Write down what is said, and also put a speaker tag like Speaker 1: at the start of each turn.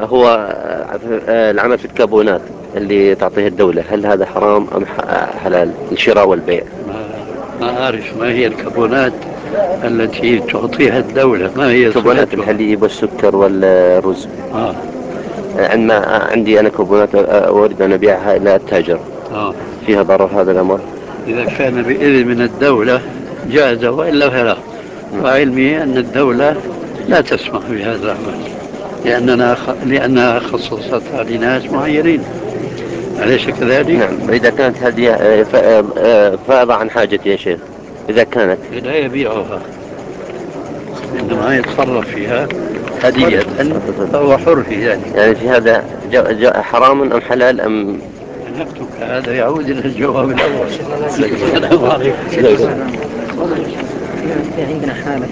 Speaker 1: هو العمل في الكابونات اللي تعطيه الدولة، هل هذا حرام أم حلال الشراء والبيع؟
Speaker 2: ما أعرف ما هي الكربونات التي تعطيها الدولة، ما هي
Speaker 1: كوبونات
Speaker 2: صفتها؟
Speaker 1: الحليب والسكر والرز.
Speaker 2: آه.
Speaker 1: عندما عندي أنا كوبونات أريد أن أبيعها إلى التاجر،
Speaker 2: آه.
Speaker 1: فيها ضرر هذا الأمر؟
Speaker 2: إذا كان بإذن من الدولة جاز، وإلا فلا. وعلمي أن الدولة لا تسمح بهذا العمل، لأنها خصصتها لناس معينين، أليس كذلك؟
Speaker 1: نعم، إذا كانت هذه فائضة عن حاجتي يا شيخ، إذا كانت
Speaker 2: لا يبيعها، إنما يتصرف فيها هدية، فهو حر في ذلك.
Speaker 1: يعني في هذا حرام أم حلال أم؟
Speaker 2: نكتب هذا يعود إلى الجواب الأول. السلام عليكم.
Speaker 1: لا.
Speaker 3: في عندنا حالة